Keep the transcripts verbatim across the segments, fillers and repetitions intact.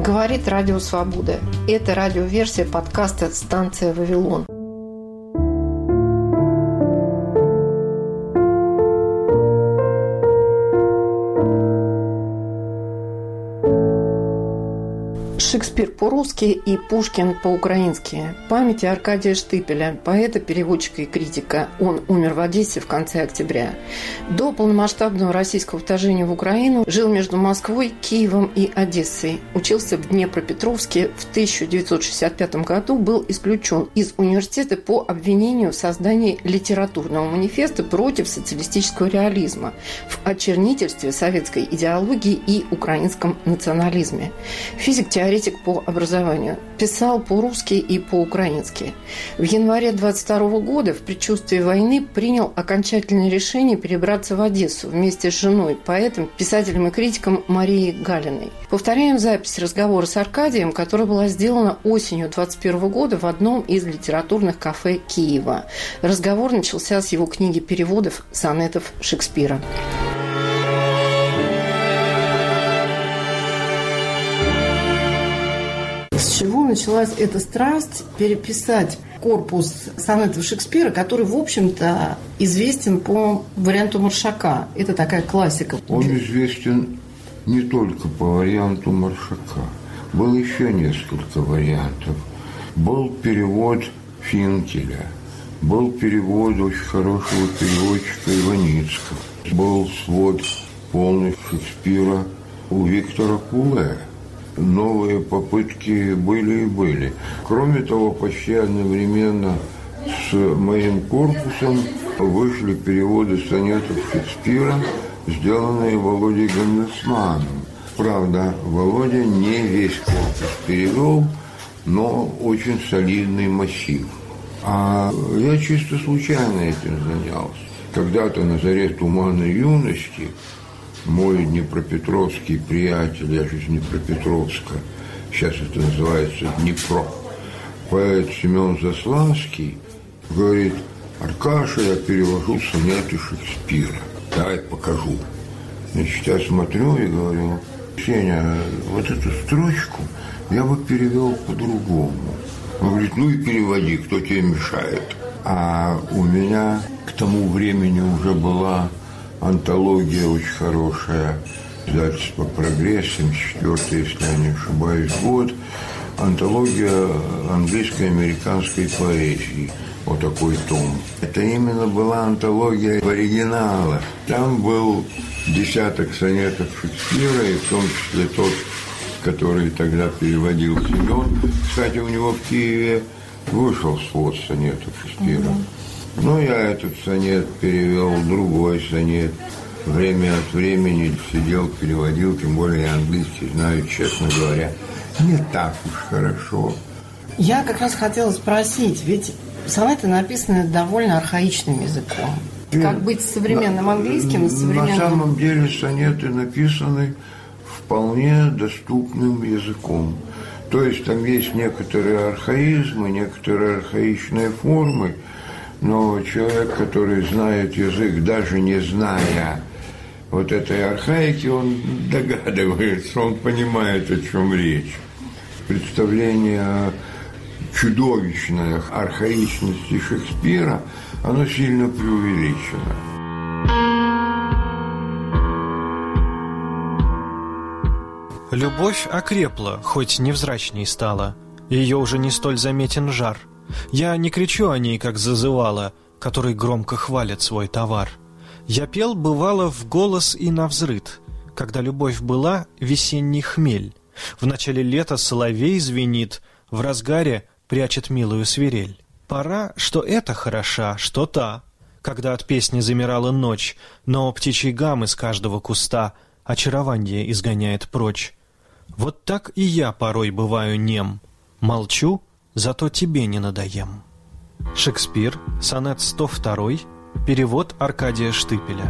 Говорит Радио Свобода. Это радиоверсия подкаста «Станция Вавилон». Шекспир по-русски и Пушкин по-украински. Памяти Аркадия Штыпеля, поэта, переводчика и критика. Он умер в Одессе в конце октября. До полномасштабного российского вторжения в Украину жил между Москвой, Киевом и Одессой. Учился в Днепропетровске. В тысяча девятьсот шестьдесят пятом году был исключен из университета по обвинению в создании литературного манифеста против социалистического реализма, в очернительстве советской идеологии и украинском национализме. Физик-теоретик по образованию. Писал по-русски и по-украински. В январе двадцать второго года в предчувствии войны принял окончательное решение перебраться в Одессу вместе с женой, поэтом, писателем и критиком Марией Галиной. Повторяем запись разговора с Аркадием, которая была сделана осенью двадцать первого года в одном из литературных кафе Киева. Разговор начался с его книги переводов сонетов Шекспира. С чего началась эта страсть переписать корпус сонетов Шекспира, который, в общем-то, известен по варианту Маршака? Это такая классика. Он известен не только по варианту Маршака. Было еще несколько вариантов. Был перевод Финкеля, был перевод очень хорошего переводчика Иваницкого, был свод полный Шекспира у Виктора Пуле. Новые попытки были и были. Кроме того, почти одновременно с моим корпусом вышли переводы сонетов Шекспира, сделанные Володей Гандесманом. Правда, Володя не весь корпус перевел, но очень солидный массив. А я чисто случайно этим занялся. Когда-то на заре туманной юности мой днепропетровский приятель, я же из Днепропетровска, сейчас это называется Днепро, поэт Семен Заславский, говорит: Аркаша, я перевожу сонеты Шекспира, давай покажу. Значит, я смотрю и говорю: Сеня, вот эту строчку я бы перевел по-другому. Он говорит: ну и переводи, кто тебе мешает. А у меня к тому времени уже была антология очень хорошая, издательство «Прогресс», семьдесят четвёртый, если я не ошибаюсь, год. Антология английской и американской поэзии. Вот такой том. Это именно была антология в оригиналах. Там был десяток сонетов Шекспира, и в том числе тот, который тогда переводил Семен. Кстати, у него в Киеве вышел свод сонетов Шекспира. Ну, я этот сонет перевел, другой сонет. Время от времени сидел, переводил, тем более я английский знаю, честно говоря, не так уж хорошо. Я как раз хотела спросить, ведь сонеты написаны довольно архаичным языком. Нет, как быть с современным английским и современным... На самом деле сонеты написаны вполне доступным языком. То есть там есть некоторые архаизмы, некоторые архаичные формы, но человек, который знает язык, даже не зная вот этой архаики, он догадывается, он понимает, о чем речь. Представление о чудовищной архаичности Шекспира, оно сильно преувеличено. Любовь окрепла, хоть невзрачней стала, ее уже не столь заметен жар. Я не кричу о ней, как зазывала, который громко хвалит свой товар. Я пел, бывало, в голос и навзрыд, когда любовь была весенний хмель. В начале лета соловей звенит, в разгаре прячет милую свирель. Пора, что эта хороша, что та, когда от песни замирала ночь, но птичий гам из каждого куста очарование изгоняет прочь. Вот так и я порой бываю нем, молчу, зато тебе не надоем. Шекспир, сонет сто два, перевод Аркадия Штыпеля.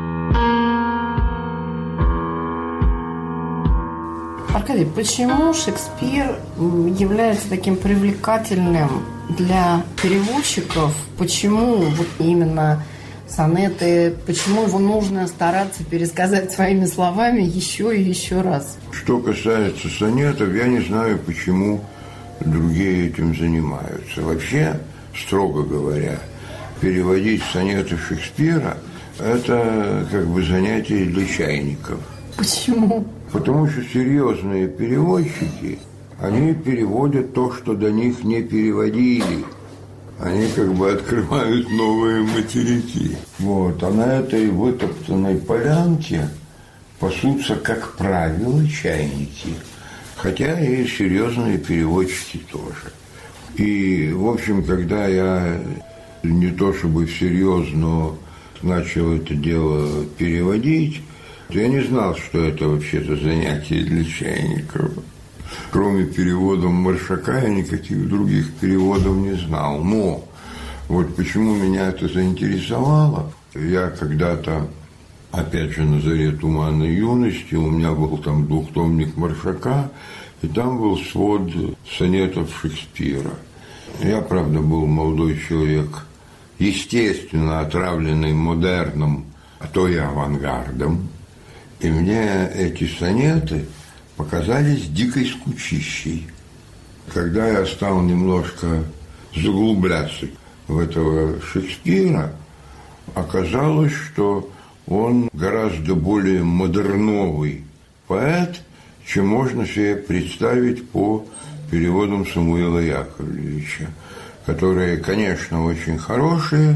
Аркадий, почему Шекспир является таким привлекательным для переводчиков? Почему вот именно сонеты? Почему его нужно стараться пересказать своими словами еще и еще раз? Что касается сонетов, я не знаю, почему другие этим занимаются. Вообще, строго говоря, переводить сонеты Шекспира – это как бы занятие для чайников. Почему? Потому что серьезные переводчики, они переводят то, что до них не переводили. Они как бы открывают новые материки. Вот. А на этой вытоптанной полянке пасутся, как правило, чайники. Хотя и серьезные переводчики тоже. И, в общем, когда я не то чтобы всерьез, но начал это дело переводить, то я не знал, что это вообще-то занятие для чайников. Кроме перевода Маршака, я никаких других переводов не знал. Но вот почему меня это заинтересовало, я когда-то, опять же, на заре туманной юности, у меня был там двухтомник Маршака, и там был свод сонетов Шекспира. Я, правда, был молодой человек, естественно, отравленный модерном, а то и авангардом. И мне эти сонеты показались дикой скучищей. Когда я стал немножко заглубляться в этого Шекспира, оказалось, что он гораздо более модерновый поэт, чем можно себе представить по переводам Самуила Яковлевича, которые, конечно, очень хорошие,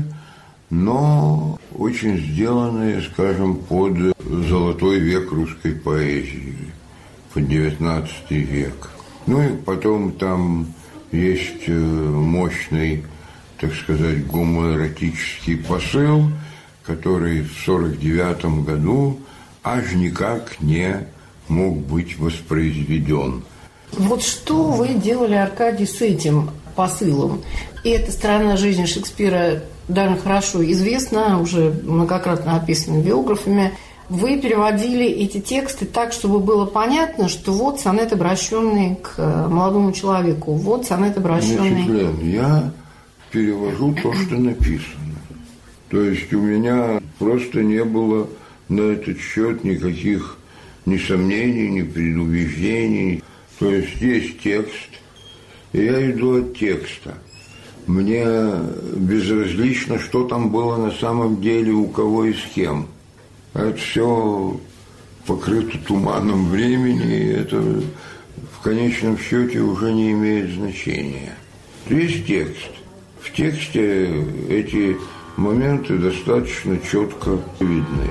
но очень сделанные, скажем, под золотой век русской поэзии, под девятнадцатый век. Ну и потом там есть мощный, так сказать, гомоэротический посыл, который в сорок девятом году аж никак не мог быть воспроизведен. Вот что вы делали, Аркадий, с этим посылом? И эта сторона жизни Шекспира довольно хорошо известна, уже многократно описана биографами. Вы переводили эти тексты так, чтобы было понятно, что вот сонет, обращенный к молодому человеку, вот сонет, обращенный... Значит, Лен, я перевожу то, что написано. То есть у меня просто не было на этот счет никаких ни сомнений, ни предубеждений. То есть есть текст, и я иду от текста. Мне безразлично, что там было на самом деле, у кого и с кем. Это все покрыто туманом времени, и это в конечном счете уже не имеет значения. Есть текст. В тексте эти моменты достаточно четко видны.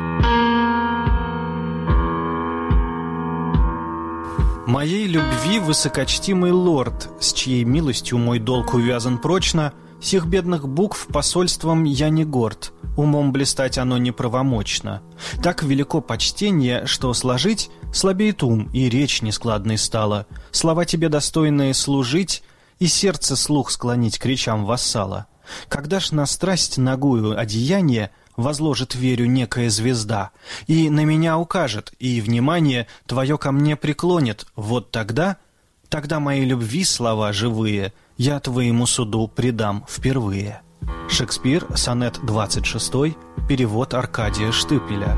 Моей любви высокочтимый лорд, с чьей милостью мой долг увязан прочно, сих бедных букв посольством я не горд, умом блистать оно неправомочно. Так велико почтение, что сложить слабеет ум, и речь нескладной стала. Слова тебе достойные служить, и сердце слух склонить к речам вассала. Когда ж на страсть нагую одеяние возложит, верю, некая звезда, и на меня укажет, и внимание твое ко мне преклонит, вот тогда, тогда моей любви слова живые я твоему суду предам впервые. Шекспир, сонет двадцать шестой, перевод Аркадия Штыпеля.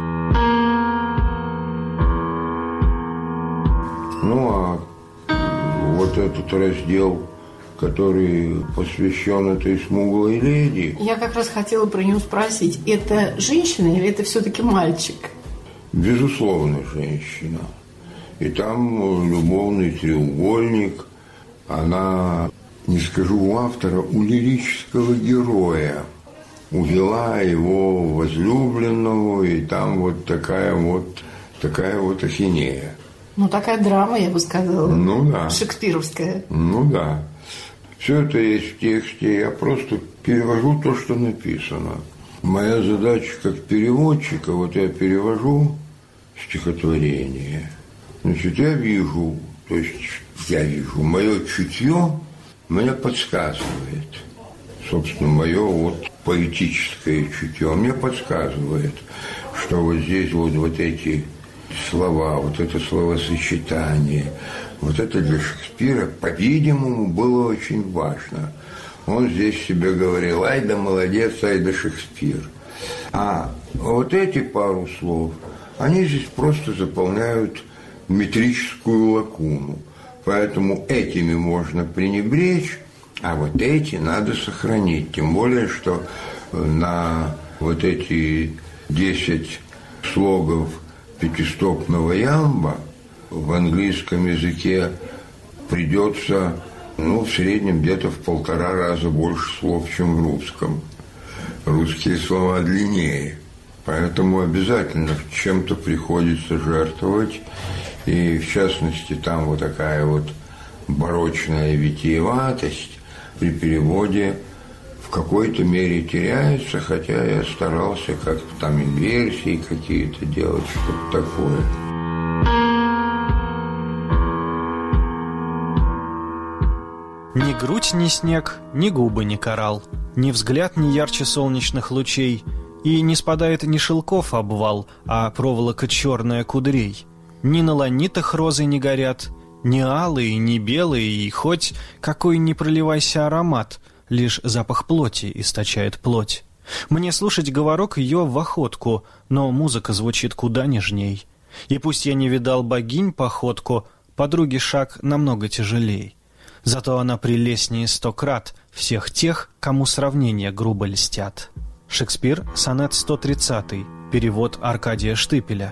Ну, а вот этот раздел, который посвящен этой смуглой леди. Я как раз хотела про нее спросить, это женщина или это все-таки мальчик? Безусловно, женщина. И там любовный треугольник, она, не скажу у автора, у лирического героя. Увела его возлюбленного, и там вот такая вот, такая вот ахинея. Ну, такая драма, я бы сказала. Ну, да. Шекспировская. Ну, да. Все это есть в тексте, я просто перевожу то, что написано. Моя задача как переводчика, вот я перевожу стихотворение, значит, я вижу, то есть я вижу, мое чутье мне подсказывает, собственно, мое вот поэтическое чутье мне подсказывает, что вот здесь вот, вот эти слова, вот это словосочетание, вот это для Шекспира, по-видимому, было очень важно. он здесь себе говорил: ай да молодец, ай да Шекспир. А вот эти пару слов, они здесь просто заполняют метрическую лакуну. Поэтому этими можно пренебречь, а вот эти надо сохранить. Тем более, что на вот эти десять слогов пятистопного ямба в английском языке придется, ну, в среднем где-то в полтора раза больше слов, чем в русском. Русские слова длиннее. Поэтому обязательно чем-то приходится жертвовать. И, в частности, там вот такая вот барочная витиеватость при переводе в какой-то мере теряется, хотя я старался как-то там инверсии какие-то делать, что-то такое. Ни грудь, ни снег, ни губы, ни коралл, ни взгляд, ни ярче солнечных лучей, и не спадает ни шелков обвал, а проволока черная кудрей. Ни на ланитах розы не горят, ни алые, ни белые, и хоть какой ни проливайся аромат, лишь запах плоти источает плоть. Мне слушать говорок ее в охотку, но музыка звучит куда нежней. И пусть я не видал богинь походку, подруги шаг намного тяжелей. Зато она прелестнее сто крат всех тех, кому сравнения грубо льстят. Шекспир, сонет сто тридцатый, перевод Аркадия Штыпеля.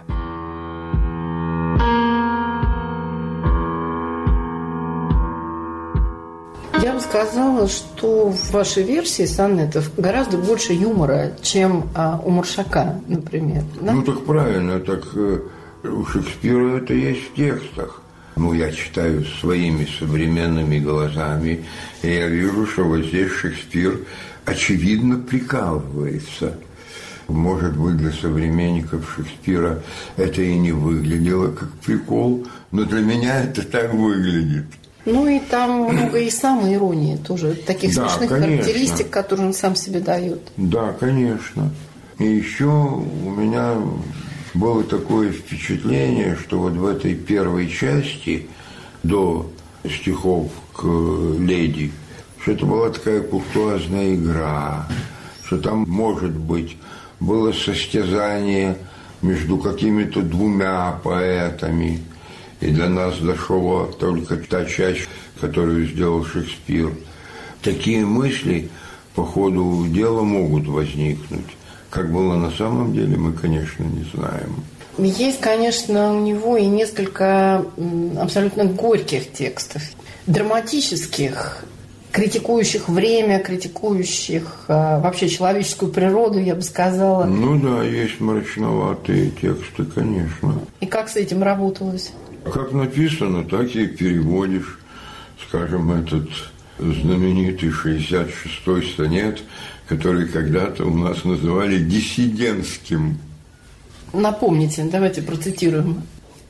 Я бы сказала, что в вашей версии сонетов гораздо больше юмора, чем а, у Маршака, например. Да? Ну, так правильно, так э, у Шекспира это есть в текстах. Ну, я читаю своими современными глазами, и я вижу, что вот здесь Шекспир очевидно прикалывается. Может быть, для современников Шекспира это и не выглядело как прикол, но для меня это так выглядит. Ну и там много и самоиронии тоже, таких да, смешных конечно. характеристик, которые он сам себе дает. Да, конечно. И еще у меня было такое впечатление, что вот в этой первой части, до стихов к леди, что это была такая куртуазная игра, что там, может быть, было состязание между какими-то двумя поэтами, и до нас дошла только та часть, которую сделал Шекспир. Такие мысли по ходу дела могут возникнуть. Как было на самом деле, мы, конечно, не знаем. Есть, конечно, у него и несколько абсолютно горьких текстов, драматических, критикующих время, критикующих а, вообще человеческую природу, я бы сказала. Ну да, есть мрачноватые тексты, конечно. И как с этим работалось? Как написано, так и переводишь. Скажем, этот знаменитый шестьдесят шестой сонет, который когда-то у нас называли диссидентским. Напомните, давайте процитируем.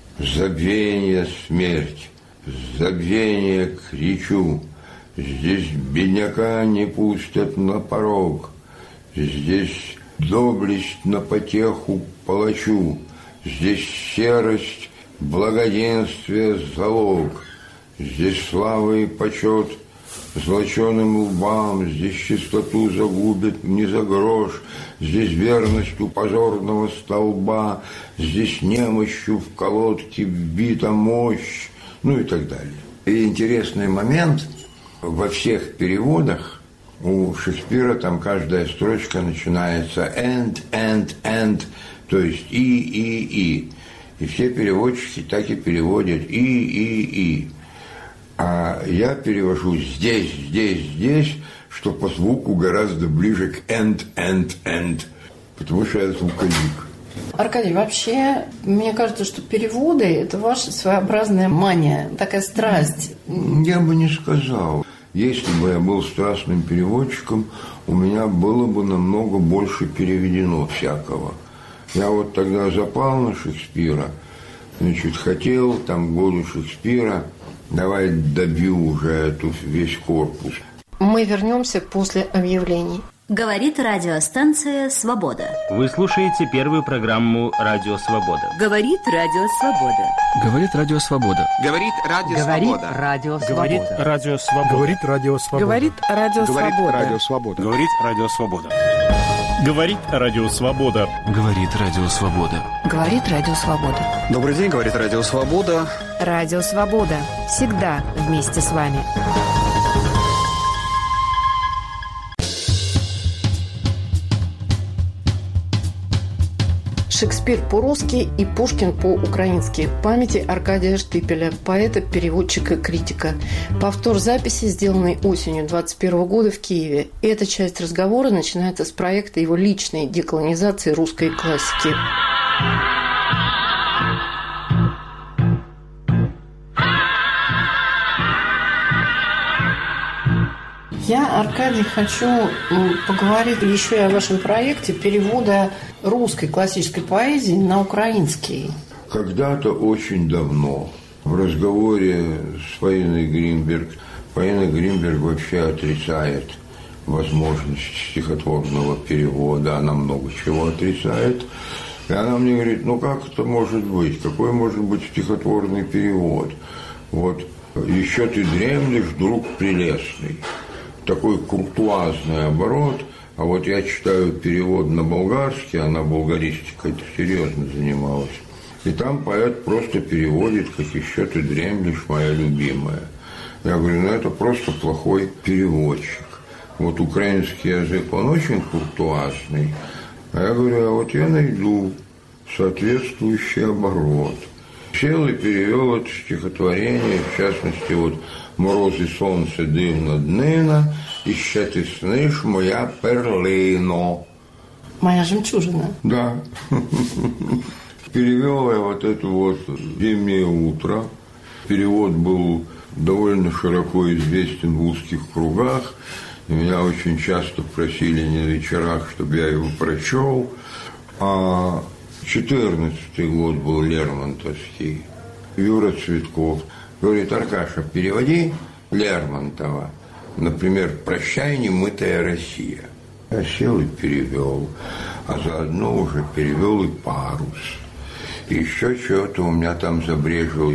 «Забвение смерть, забвение кричу, здесь бедняка не пустят на порог, здесь доблесть на потеху палачу, здесь серость, благоденствие залог, здесь слава и почет злоченым лбам, здесь чистоту загубит не за грош, здесь верностью позорного столба, здесь немощью в колодке вбита мощь, ну и так далее. И интересный момент, во всех переводах у Шекспира там каждая строчка начинается and, and, and, то есть и, и, и. И все переводчики так и переводят и, и, и. А я перевожу здесь, здесь, здесь, что по звуку гораздо ближе к and, and, and, потому что я звуковик. Аркадий, вообще, мне кажется, что переводы – это ваша своеобразная мания, такая страсть. Я бы не сказал. Если бы я был страстным переводчиком, у меня было бы намного больше переведено всякого. Я вот тогда запал на Шекспира, значит, хотел там году Шекспира, давай добью уже эту весь корпус. Мы вернемся после объявлений. Говорит радиостанция «Свобода». Вы слушаете первую программу «Радио Свобода». Говорит Радио Свобода. Говорит Радио Свобода. Говорит Радио Свобода. Говорит Радио Свобода. Говорит Радио Свобода. Говорит Радио Свобода. Говорит Радио Свобода. Говорит Радио Свобода. Говорит Радио Свобода. Говорит Радио Свобода. Добрый день, говорит Радио Свобода. Радио Свобода. Всегда вместе с вами. Шекспир по-русски и Пушкин по-украински. Памяти Аркадия Штыпеля, поэта, переводчика, критика. Повтор записи, сделанной осенью двадцать первого года в Киеве. Эта часть разговора начинается с проекта его личной деколонизации русской классики. Я, Аркадий, хочу поговорить еще и о вашем проекте перевода русской классической поэзии на украинский. Когда-то очень давно в разговоре с Фаиной Гринберг, Фаина Гринберг вообще отрицает возможность стихотворного перевода, она много чего отрицает. И она мне говорит, ну как это может быть, какой может быть стихотворный перевод? Вот еще ты дремлешь, друг прелестный. Такой куртуазный оборот, а вот я читаю перевод на болгарский, она болгаристикой-то серьезно занималась, и там поэт просто переводит, как еще ты дремлешь, моя любимая. Я говорю, ну это просто плохой переводчик. Вот украинский язык, он очень куртуазный, а я говорю, а вот я найду соответствующий оборот. Сел и перевел это стихотворение, в частности, вот «Морози сонце дивна днина, і ще ти сниш, моя перлино». Моя жемчужина. Да. Перевел я вот это вот «Зимнее утро». Перевод был довольно широко известен в узких кругах. И меня очень часто просили на вечерах, чтобы я его прочел. А четырнадцатый год был Лермонтовский. Юра Цветков говорит, Аркаша, переводи Лермонтова, например, «Прощай, немытая Россия». Я сел и перевел, а заодно уже перевел и «Парус». И еще чего-то у меня там забрежило.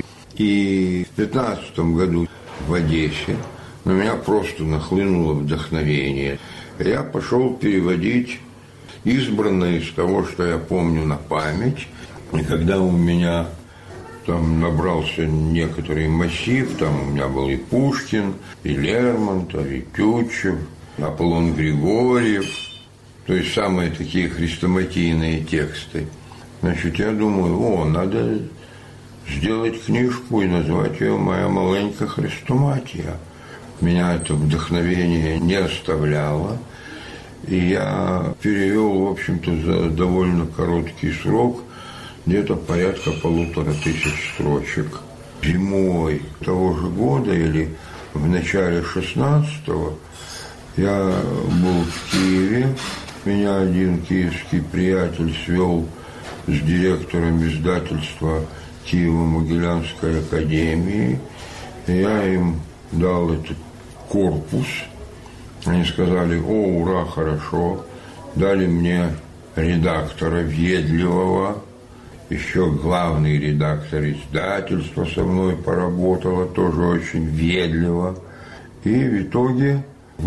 И в пятнадцатом году в Одессе на меня просто нахлынуло вдохновение. Я пошел переводить избранное из того, что я помню на память. И когда у меня там набрался некоторый массив, там у меня был и Пушкин, и Лермонтов, и Тютчев, Аполлон Григорьев, то есть самые такие хрестоматийные тексты. Значит, я думаю, о, надо сделать книжку и назвать ее «Моя маленькая хрестоматия». Меня это вдохновение не оставляло, и я перевел, в общем-то, за довольно короткий срок где-то порядка полутора тысяч строчек. Зимой того же года или в начале шестнадцатого я был в Киеве. Меня один киевский приятель свел с директором издательства Киево-Могилянской академии. И я им дал этот корпус. Они сказали, о, ура, хорошо. Дали мне редактора въедливого. Еще главный редактор издательства со мной поработала, тоже очень въедливо. И в итоге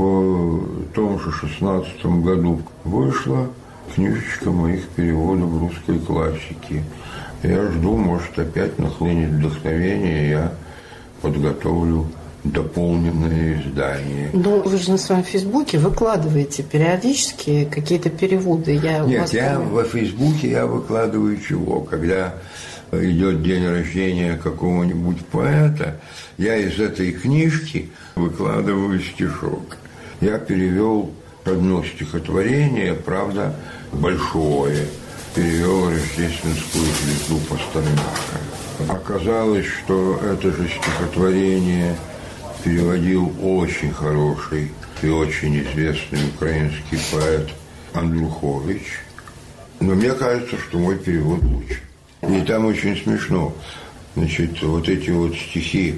в том же шестнадцатом году вышла книжечка моих переводов русской классики. Я жду, может, опять нахлынет вдохновение, я подготовлю дополненное издание. Ну, вы же на своем Фейсбуке выкладываете периодически какие-то переводы. Я Нет, я во Фейсбуке я выкладываю чего? Когда идет день рождения какого-нибудь поэта, я из этой книжки выкладываю стишок. Я перевел одно стихотворение, правда, большое. Перевел «Рождественскую звезду Пастернака». Оказалось, что это же стихотворение переводил очень хороший и очень известный украинский поэт Андрухович. Но мне кажется, что мой перевод лучше. И там очень смешно. Значит, вот эти вот стихи,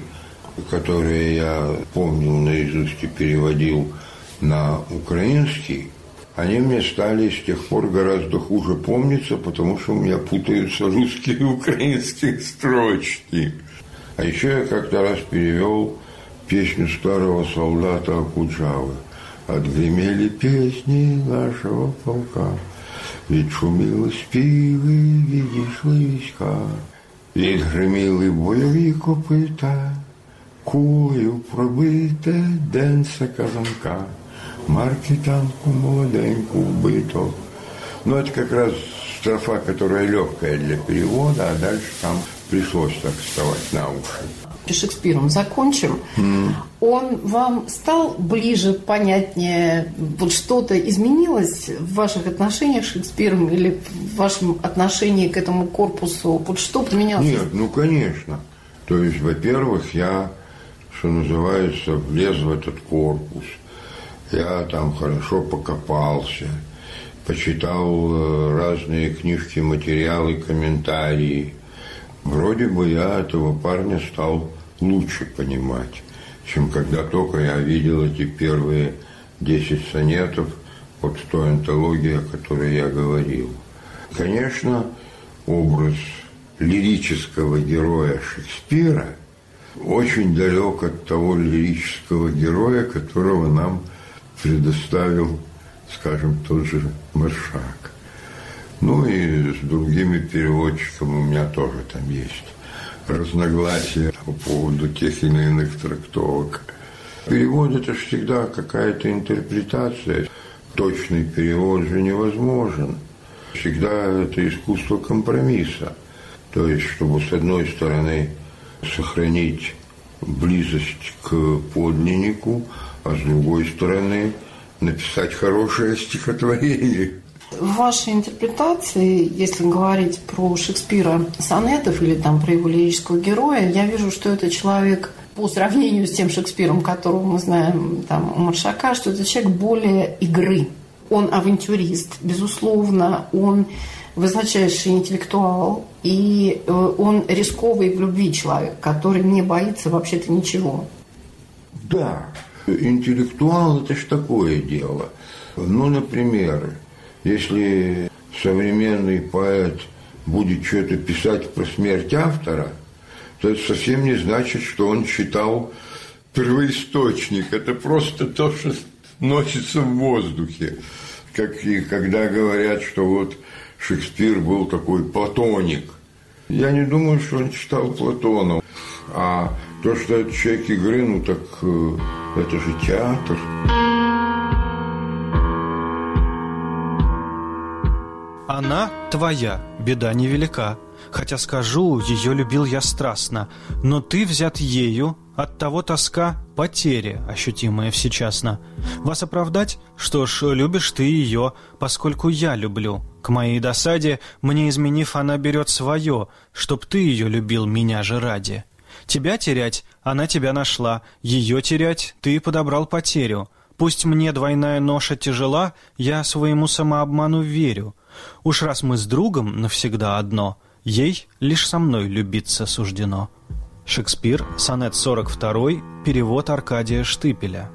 которые я помнил наизусть и переводил на украинский, они мне стали с тех пор гораздо хуже помниться, потому что у меня путаются русские и украинские строчки. А еще я как-то раз перевел песню старого солдата Акуджавы. «Отгремели песни нашего полка, ведь шуміли співи, відійшли війська, відгриміли бойові копита, кулею пробите денце казанка, марки танку молоденьку вбито». Ну, это как раз строфа, которая легкая для перевода, а дальше там пришлось так вставать на уши. Шекспиром закончим. Mm. Он вам стал ближе, понятнее? Вот что-то изменилось в ваших отношениях с Шекспиром или в вашем отношении к этому корпусу? Вот что поменялось? Нет, ну, конечно. То есть, во-первых, я, что называется, влез в этот корпус. Я там хорошо покопался, почитал разные книжки, материалы, комментарии. Вроде бы я этого парня стал лучше понимать, чем когда только я видел эти первые десять сонетов от той антологии, о которой я говорил. Конечно, образ лирического героя Шекспира очень далек от того лирического героя, которого нам предоставил, скажем, тот же Маршак. Ну и с другими переводчиками у меня тоже там есть разногласия по поводу тех или иных трактовок. Перевод – это же всегда какая-то интерпретация. Точный перевод же невозможен. Всегда это искусство компромисса. То есть, чтобы с одной стороны сохранить близость к подлиннику, а с другой стороны написать хорошее стихотворение. В вашей интерпретации, если говорить про Шекспира сонетов или там про его лирического героя, я вижу, что это человек, по сравнению с тем Шекспиром, которого мы знаем там, у Маршака, что это человек более игры. Он авантюрист, безусловно, он высочайший интеллектуал, и он рисковый в любви человек, который не боится вообще-то ничего. Да, интеллектуал – это ж такое дело. Ну, например, если современный поэт будет что-то писать про смерть автора, то это совсем не значит, что он читал первоисточник. Это просто то, что носится в воздухе. Как и когда говорят, что вот Шекспир был такой платоник. Я не думаю, что он читал Платона. А то, что это человек игры, ну так это же театр. Она твоя, беда невелика. Хотя скажу, ее любил я страстно, но ты взят ею, оттого тоска потери, ощутимая всечасно. Вас оправдать? Что ж, любишь ты ее, поскольку я люблю. К моей досаде, мне изменив, она берет свое, чтоб ты ее любил меня же ради. Тебя терять, она тебя нашла, ее терять, ты подобрал потерю. Пусть мне двойная ноша тяжела, я своему самообману верю. Уж раз мы с другом навсегда одно, ей лишь со мной любиться суждено. Шекспир, сонет сорок два, перевод Аркадия Штыпеля.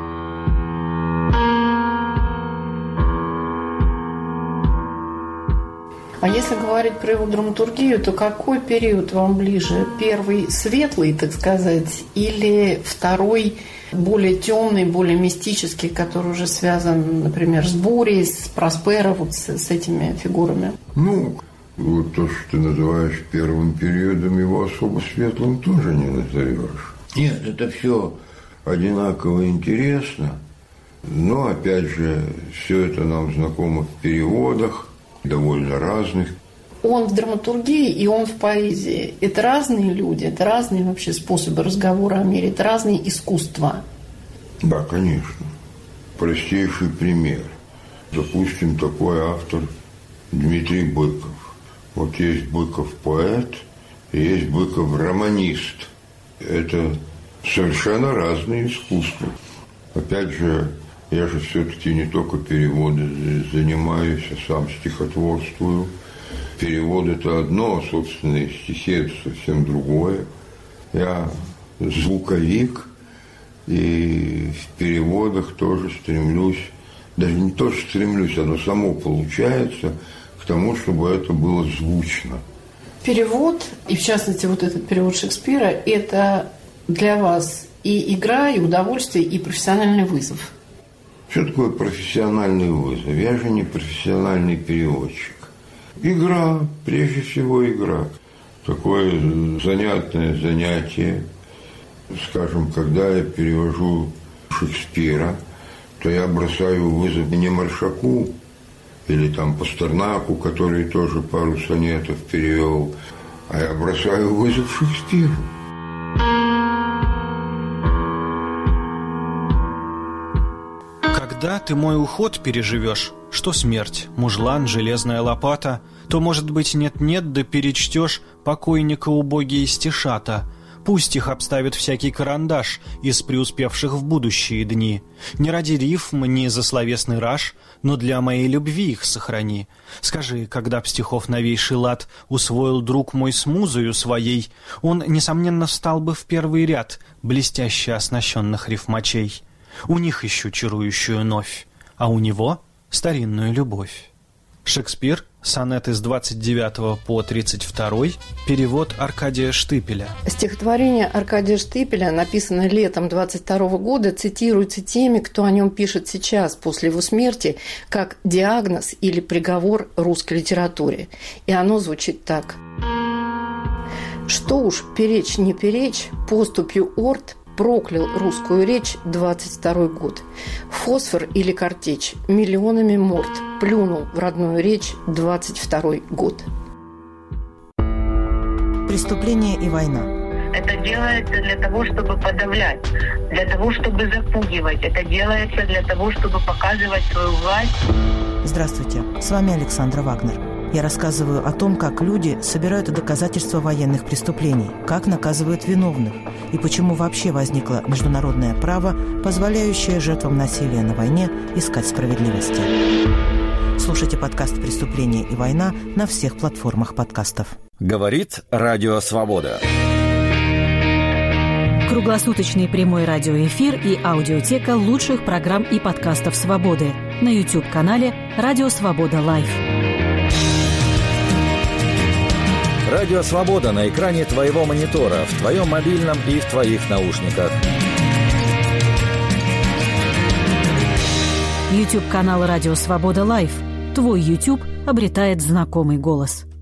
А если говорить про его драматургию, то какой период вам ближе? Первый светлый, так сказать, или второй более темный, более мистический, который уже связан, например, с Бурей, с Просперо, вот с, с этими фигурами? Ну, вот то, что ты называешь первым периодом, его особо светлым тоже не назовешь. Нет, это все одинаково интересно, но, опять же, все это нам знакомо в переводах, довольно разных. Он в драматургии и он в поэзии. Это разные люди, это разные вообще способы разговора о мире, это разные искусства. Да, конечно. Простейший пример. Допустим, такой автор Дмитрий Быков. Вот есть Быков поэт, и есть Быков романист. Это совершенно разные искусства. Опять же, я же все-таки не только переводы занимаюсь, а сам стихотворствую. Перевод – это одно, а собственные стихи – это совсем другое. Я звуковик, и в переводах тоже стремлюсь даже не то, что стремлюсь, оно само получается к тому, чтобы это было звучно. Перевод, и в частности вот этот перевод Шекспира, это для вас и игра, и удовольствие, и профессиональный вызов. Что такое профессиональный вызов? Я же не профессиональный переводчик. Игра, прежде всего игра. Такое занятное занятие. Скажем, когда я перевожу Шекспира, то я бросаю вызов не Маршаку или там Пастернаку, который тоже пару сонетов перевел, а я бросаю вызов Шекспиру. Когда ты мой уход переживешь, что смерть, мужлан, железная лопата, то, может быть, нет-нет, да перечтешь покойника убогие стишата. Пусть их обставит всякий карандаш из преуспевших в будущие дни. Не ради рифм, не за словесный раж, но для моей любви их сохрани. Скажи, когда б стихов новейший лад усвоил друг мой с музою своей, он, несомненно, встал бы в первый ряд блестяще оснащенных рифмачей. У них ищу чарующую новь, а у него старинную любовь. Шекспир, сонеты с двадцать девятого по тридцать второй, перевод Аркадия Штыпеля. Стихотворение Аркадия Штыпеля, написанное летом двадцать второго года, цитируется теми, кто о нем пишет сейчас, после его смерти, как диагноз или приговор русской литературе. И оно звучит так. Что уж, перечь не перечь, поступью орд проклял русскую речь двадцать второй год. Фосфор или картечь миллионами морд плюнул в родную речь двадцать второй год. Преступление и война. Это делается для того, чтобы подавлять, для того, чтобы запугивать. Это делается для того, чтобы показывать свою власть. Здравствуйте, с вами Александра Вагнер. Я рассказываю о том, как люди собирают доказательства военных преступлений, как наказывают виновных и почему вообще возникло международное право, позволяющее жертвам насилия на войне искать справедливости. Слушайте подкаст «Преступление и война» на всех платформах подкастов. Говорит Радио Свобода. Круглосуточный прямой радиоэфир и аудиотека лучших программ и подкастов «Свободы» на YouTube-канале «Радио Свобода Лайв». Радио Свобода на экране твоего монитора, в твоем мобильном и в твоих наушниках. YouTube-канал «Радио Свобода Лайв». Твой YouTube обретает знакомый голос.